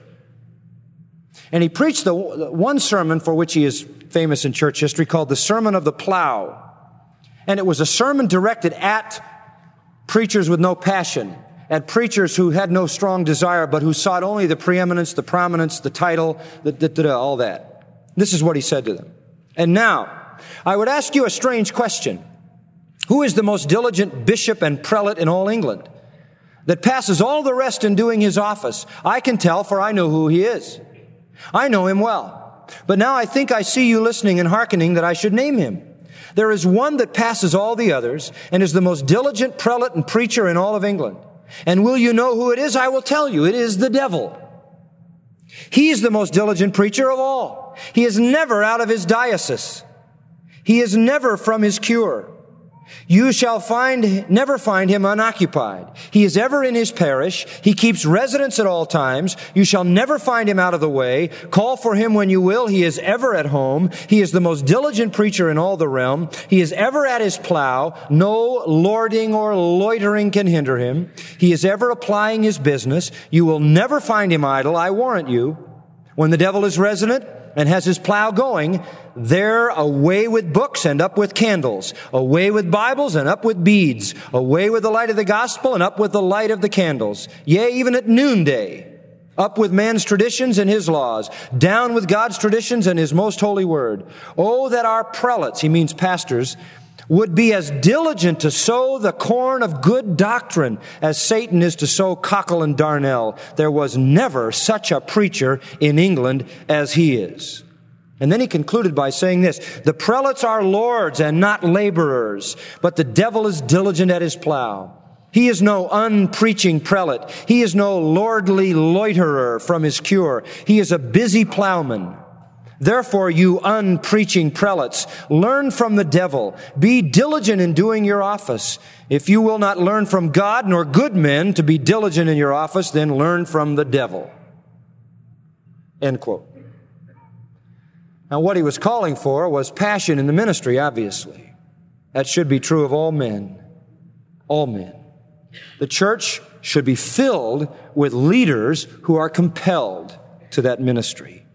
B: And he preached the one sermon for which he is famous in church history, called the Sermon of the Plow. And it was a sermon directed at preachers with no passion, at preachers who had no strong desire, but who sought only the preeminence, the prominence, the title, all that. This is what he said to them. And now, I would ask you a strange question. Who is the most diligent bishop and prelate in all England, that passes all the rest in doing his office? I can tell, for I know who he is. I know him well. But now I think I see you listening and hearkening that I should name him. There is one that passes all the others and is the most diligent prelate and preacher in all of England. And will you know who it is? I will tell you. It is the devil. He is the most diligent preacher of all. He is never out of his diocese. He is never from his cure. You shall never find him unoccupied. He is ever in his parish. He keeps residence at all times. You shall never find him out of the way. Call for him when you will. He is ever at home. He is the most diligent preacher in all the realm. He is ever at his plow. No lording or loitering can hinder him. He is ever applying his business. You will never find him idle, I warrant you. When the devil is resident and has his plow going, there away with books and up with candles, away with Bibles and up with beads, away with the light of the gospel and up with the light of the candles. Yea, even at noonday, up with man's traditions and his laws, down with God's traditions and his most holy word. Oh, that our prelates, he means pastors, would be as diligent to sow the corn of good doctrine as Satan is to sow cockle and darnel. There was never such a preacher in England as he is. And then he concluded by saying this: the prelates are lords and not laborers, but the devil is diligent at his plow. He is no unpreaching prelate. He is no lordly loiterer from his cure. He is a busy plowman. Therefore, you unpreaching prelates, learn from the devil. Be diligent in doing your office. If you will not learn from God nor good men to be diligent in your office, then learn from the devil. End quote. Now, what he was calling for was passion in the ministry, obviously. That should be true of all men. All men. The church should be filled with leaders who are compelled to that ministry.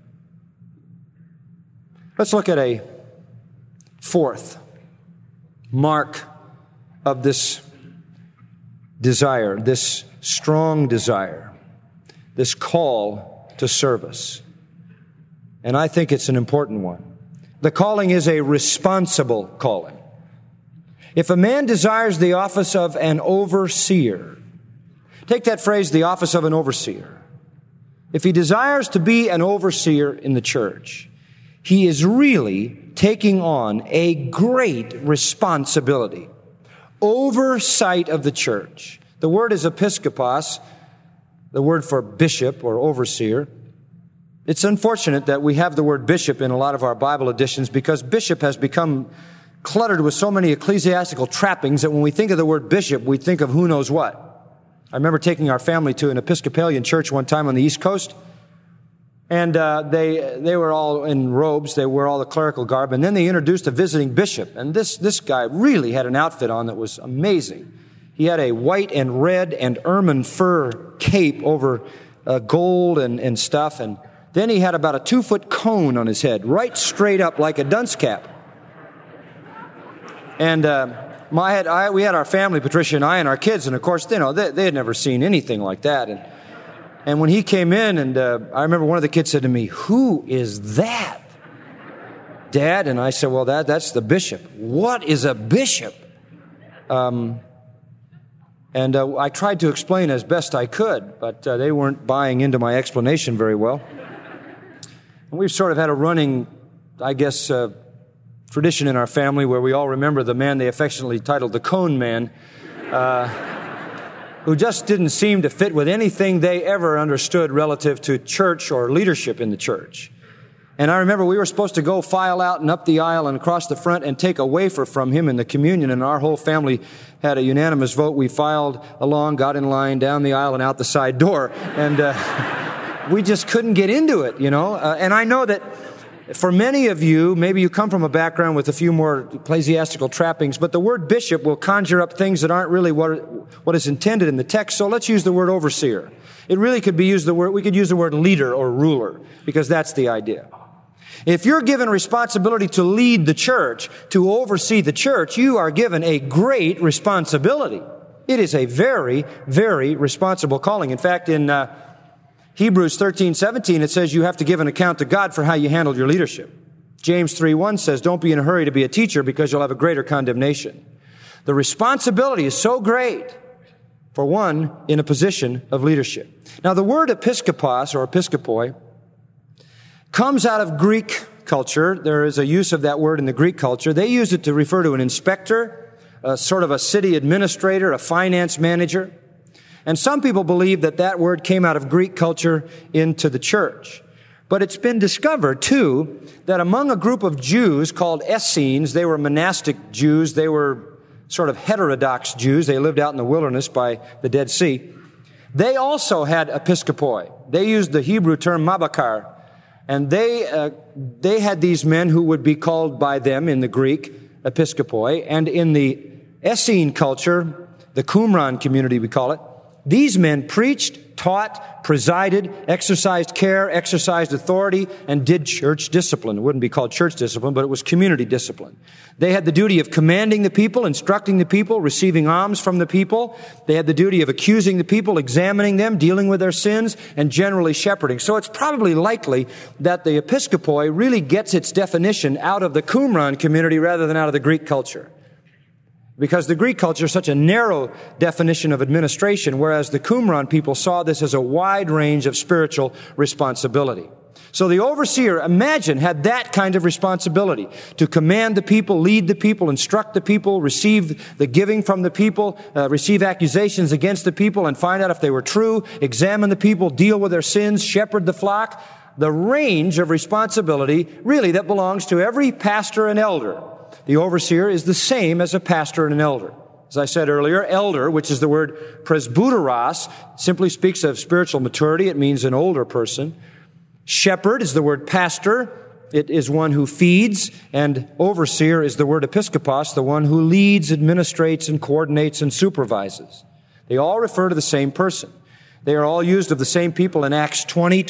B: Let's look at a fourth mark of this desire, this strong desire, this call to service. And I think it's an important one. The calling is a responsible calling. If a man desires the office of an overseer, take that phrase, the office of an overseer. If he desires to be an overseer in the church, he is really taking on a great responsibility. Oversight of the church. The word is episkopos, the word for bishop or overseer. It's unfortunate that we have the word bishop in a lot of our Bible editions, because bishop has become cluttered with so many ecclesiastical trappings that when we think of the word bishop, we think of who knows what. I remember taking our family to an Episcopalian church one time on the East Coast, and they were all in robes. They wore all the clerical garb, and then they introduced a visiting bishop. And this guy really had an outfit on that was amazing. He had a white and red and ermine fur cape over gold and stuff, and then he had about a 2-foot cone on his head, right straight up like a dunce cap. And we had our family, Patricia and I, and our kids, and of course, they had never seen anything like that. And when he came in, and I remember one of the kids said to me, "Who is that, Dad?" And I said, "Well, that's the bishop." "What is a bishop?" And I tried to explain as best I could, but they weren't buying into my explanation very well. And we've sort of had a running, I guess, tradition in our family where we all remember the man they affectionately titled the Cone Man, who just didn't seem to fit with anything they ever understood relative to church or leadership in the church. And I remember we were supposed to go file out and up the aisle and across the front and take a wafer from him in the communion, and our whole family had a unanimous vote. We filed along, got in line, down the aisle and out the side door, and we just couldn't get into it, you know. And I know that for many of you, maybe you come from a background with a few more ecclesiastical trappings, but the word bishop will conjure up things that aren't really what is intended in the text, so let's use the word overseer. It really could be we could use the word leader or ruler, because that's the idea. If you're given responsibility to lead the church, to oversee the church, you are given a great responsibility. It is a very, very responsible calling. In fact, in Hebrews 13:17, it says you have to give an account to God for how you handled your leadership. James 3:1 says, don't be in a hurry to be a teacher because you'll have a greater condemnation. The responsibility is so great for one in a position of leadership. Now, the word episkopos or episkopoi comes out of Greek culture. There is a use of that word in the Greek culture. They use it to refer to an inspector, sort of a city administrator, a finance manager. And some people believe that that word came out of Greek culture into the church. But it's been discovered, too, that among a group of Jews called Essenes, they were monastic Jews, they were sort of heterodox Jews, they lived out in the wilderness by the Dead Sea, they also had episkopoi. They used the Hebrew term mabakar. And they had these men who would be called by them in the Greek episkopoi. And in the Essene culture, the Qumran community we call it, these men preached, taught, presided, exercised care, exercised authority, and did church discipline. It wouldn't be called church discipline, but it was community discipline. They had the duty of commanding the people, instructing the people, receiving alms from the people. They had the duty of accusing the people, examining them, dealing with their sins, and generally shepherding. So it's probably likely that the episkopoi really gets its definition out of the Qumran community rather than out of the Greek culture. Because the Greek culture is such a narrow definition of administration, whereas the Qumran people saw this as a wide range of spiritual responsibility. So the overseer, imagine, had that kind of responsibility to command the people, lead the people, instruct the people, receive the giving from the people, receive accusations against the people and find out if they were true, examine the people, deal with their sins, shepherd the flock. The range of responsibility really that belongs to every pastor and elder. The overseer is the same as a pastor and an elder. As I said earlier, elder, which is the word presbyteros, simply speaks of spiritual maturity. It means an older person. Shepherd is the word pastor. It is one who feeds. And overseer is the word episkopos, the one who leads, administrates, and coordinates and supervises. They all refer to the same person. They are all used of the same people in Acts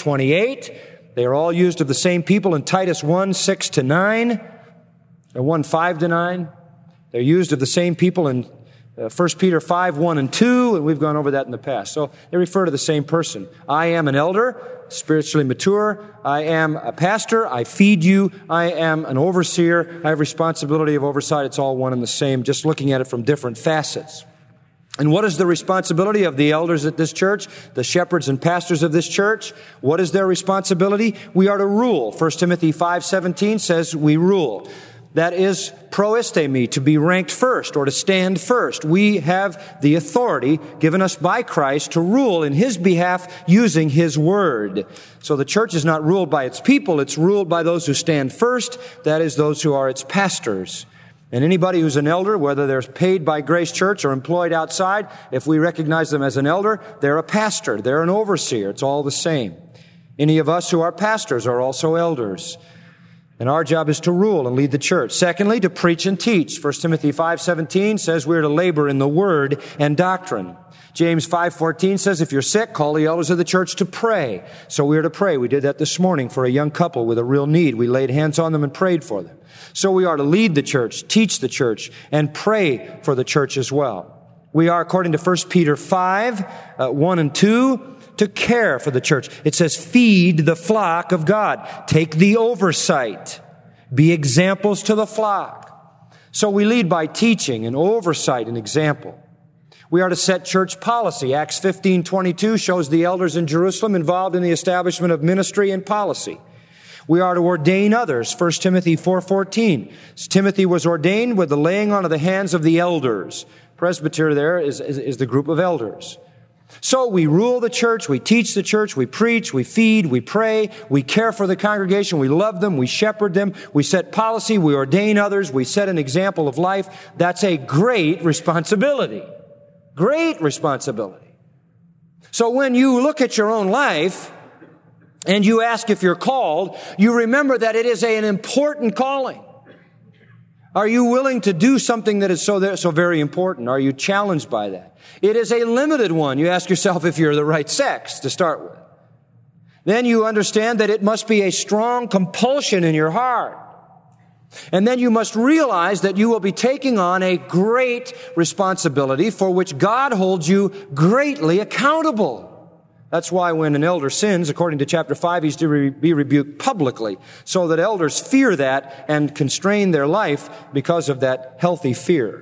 B: 20:28. They are all used of the same people in Titus 1:6-9. Or 1:5-9. They're used of the same people in 1 Peter 5:1-2, and we've gone over that in the past. So they refer to the same person. I am an elder, spiritually mature. I am a pastor. I feed you. I am an overseer. I have responsibility of oversight. It's all one and the same, just looking at it from different facets. And what is the responsibility of the elders at this church, the shepherds and pastors of this church? What is their responsibility? We are to rule. 1 Timothy 5:17 says we rule. That is proistemi, to be ranked first or to stand first. We have the authority given us by Christ to rule in His behalf using His word. So the church is not ruled by its people, it's ruled by those who stand first, that is, those who are its pastors. And anybody who's an elder, whether they're paid by Grace Church or employed outside, if we recognize them as an elder, they're a pastor, they're an overseer. It's all the same. Any of us who are pastors are also elders. And our job is to rule and lead the church. Secondly, to preach and teach. 1 Timothy 5:17 says we're to labor in the word and doctrine. James 5:14 says if you're sick, call the elders of the church to pray. So we're to pray. We did that this morning for a young couple with a real need. We laid hands on them and prayed for them. So we are to lead the church, teach the church, and pray for the church as well. We are, according to 1 Peter 5:1-2, to care for the church. It says, feed the flock of God. Take the oversight. Be examples to the flock. So we lead by teaching and oversight and example. We are to set church policy. Acts 15:22 shows the elders in Jerusalem involved in the establishment of ministry and policy. We are to ordain others. 1 Timothy 4:14. Timothy was ordained with the laying on of the hands of the elders. Presbyter there is the group of elders. So we rule the church, we teach the church, we preach, we feed, we pray, we care for the congregation, we love them, we shepherd them, we set policy, we ordain others, we set an example of life. That's a great responsibility. Great responsibility. So when you look at your own life and you ask if you're called, you remember that it is an important calling. Are you willing to do something that is so very important? Are you challenged by that? It is a limited one. You ask yourself if you're the right sex to start with. Then you understand that it must be a strong compulsion in your heart. And then you must realize that you will be taking on a great responsibility for which God holds you greatly accountable. That's why when an elder sins, according to chapter 5, he's to be rebuked publicly, so that elders fear that and constrain their life because of that healthy fear.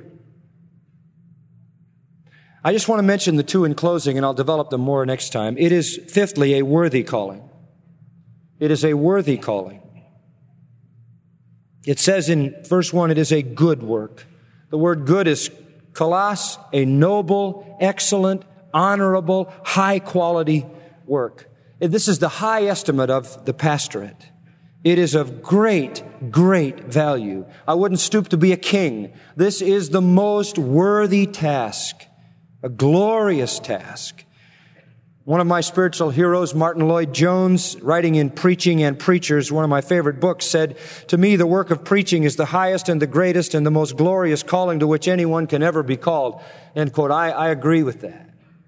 B: I just want to mention the two in closing, and I'll develop them more next time. It is, fifthly, a worthy calling. It is a worthy calling. It says in verse 1, it is a good work. The word good is kalos, a noble, excellent, honorable, high-quality work. This is the high estimate of the pastorate. It is of great, great value. I wouldn't stoop to be a king. This is the most worthy task, a glorious task. One of my spiritual heroes, Martin Lloyd-Jones, writing in Preaching and Preachers, one of my favorite books, said, "To me, the work of preaching is the highest and the greatest and the most glorious calling to which anyone can ever be called." End quote. I agree with that.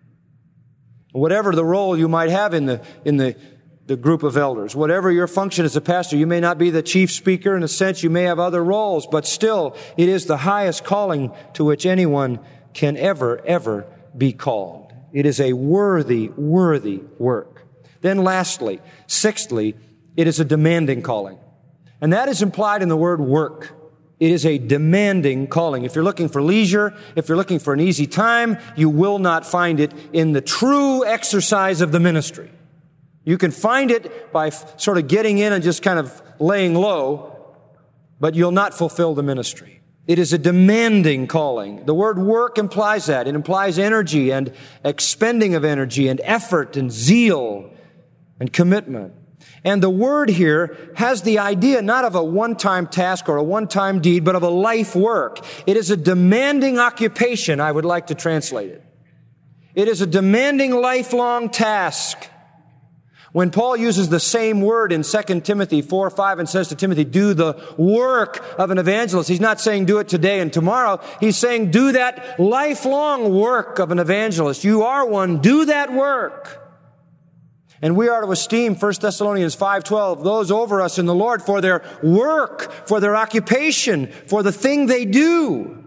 B: Whatever the role you might have in the group of elders, whatever your function as a pastor, you may not be the chief speaker. In a sense, you may have other roles, but still, it is the highest calling to which anyone can ever be called. It is a worthy work. Then lastly, sixthly, it is a demanding calling. And that is implied in the word work. It is a demanding calling. If you're looking for leisure, if you're looking for an easy time, you will not find it in the true exercise of the ministry. You can find it by sort of getting in and just kind of laying low, but you'll not fulfill the ministry. It is a demanding calling. The word work implies that. It implies energy and expending of energy and effort and zeal and commitment. And the word here has the idea not of a one-time task or a one-time deed, but of a life work. It is a demanding occupation, I would like to translate it. It is a demanding lifelong task. When Paul uses the same word in 2 Timothy 4:5 and says to Timothy, do the work of an evangelist, he's not saying do it today and tomorrow. He's saying do that lifelong work of an evangelist. You are one. Do that work. And we are to esteem 1 Thessalonians 5:12, those over us in the Lord for their work, for their occupation, for the thing they do.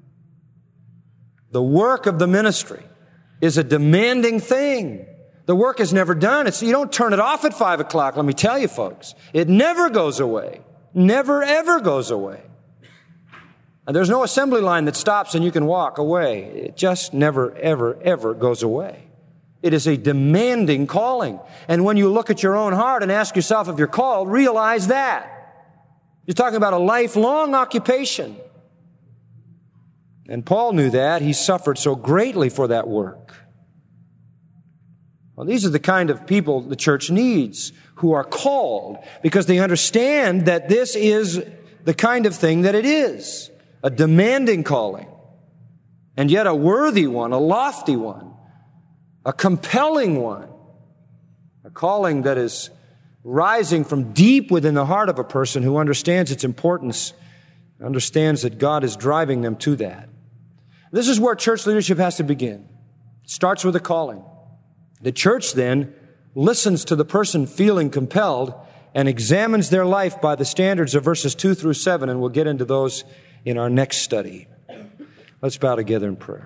B: The work of the ministry is a demanding thing. The work is never done. You don't turn it off at 5 o'clock, let me tell you folks. It never goes away. Never, ever goes away. And there's no assembly line that stops and you can walk away. It just never, ever, ever goes away. It is a demanding calling. And when you look at your own heart and ask yourself if you're called, realize that. You're talking about a lifelong occupation. And Paul knew that. He suffered so greatly for that work. Well, these are the kind of people the church needs, who are called because they understand that this is the kind of thing that it is. A demanding calling. And yet a worthy one, a lofty one. A compelling one, a calling that is rising from deep within the heart of a person who understands its importance, understands that God is driving them to that. This is where church leadership has to begin. It starts with a calling. The church then listens to the person feeling compelled and examines their life by the standards of verses 2 through 7, and we'll get into those in our next study. Let's bow together in prayer.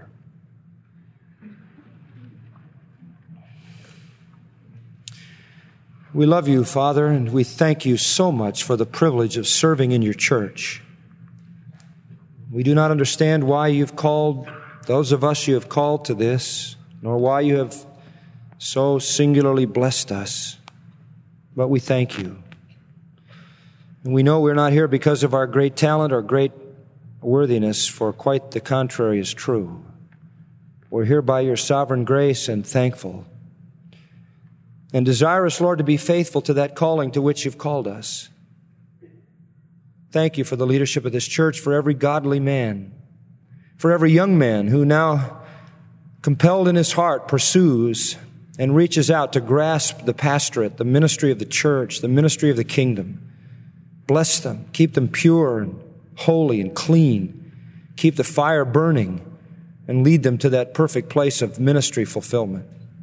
B: We love you, Father, and we thank you so much for the privilege of serving in your church. We do not understand why you've called those of us you have called to this, nor why you have so singularly blessed us. But we thank you. And we know we're not here because of our great talent or great worthiness, for quite the contrary is true. We're here by your sovereign grace and thankful, and desirous, Lord, to be faithful to that calling to which you've called us. Thank you for the leadership of this church, for every godly man, for every young man who now, compelled in his heart, pursues and reaches out to grasp the pastorate, the ministry of the church, the ministry of the kingdom. Bless them. Keep them pure and holy and clean. Keep the fire burning and lead them to that perfect place of ministry fulfillment.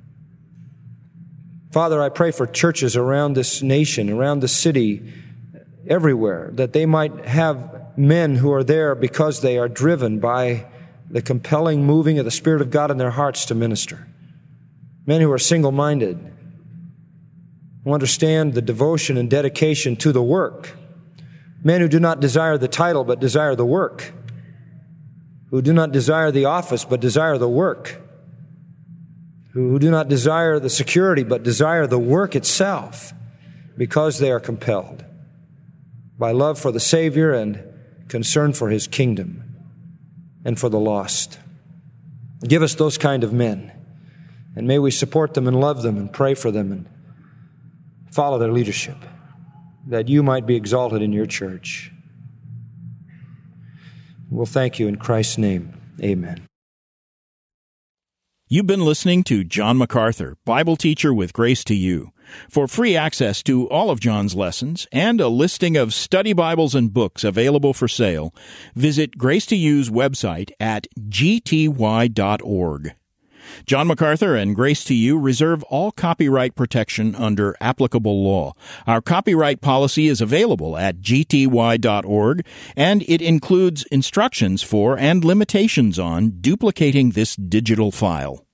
B: Father, I pray for churches around this nation, around the city, everywhere, that they might have men who are there because they are driven by the compelling moving of the Spirit of God in their hearts to minister. Men who are single-minded, who understand the devotion and dedication to the work. Men who do not desire the title but desire the work. Who do not desire the office but desire the work. Who do not desire the security but desire the work itself, because they are compelled by love for the Savior and concern for His kingdom and for the lost. Give us those kind of men, and may we support them and love them and pray for them and follow their leadership, that you might be exalted in your church. We'll thank you in Christ's name. Amen.
A: You've been listening to John MacArthur, Bible teacher with Grace to You. For free access to all of John's lessons and a listing of study Bibles and books available for sale, visit Grace to You's website at gty.org. John MacArthur and Grace to You reserve all copyright protection under applicable law. Our copyright policy is available at gty.org, and it includes instructions for and limitations on duplicating this digital file.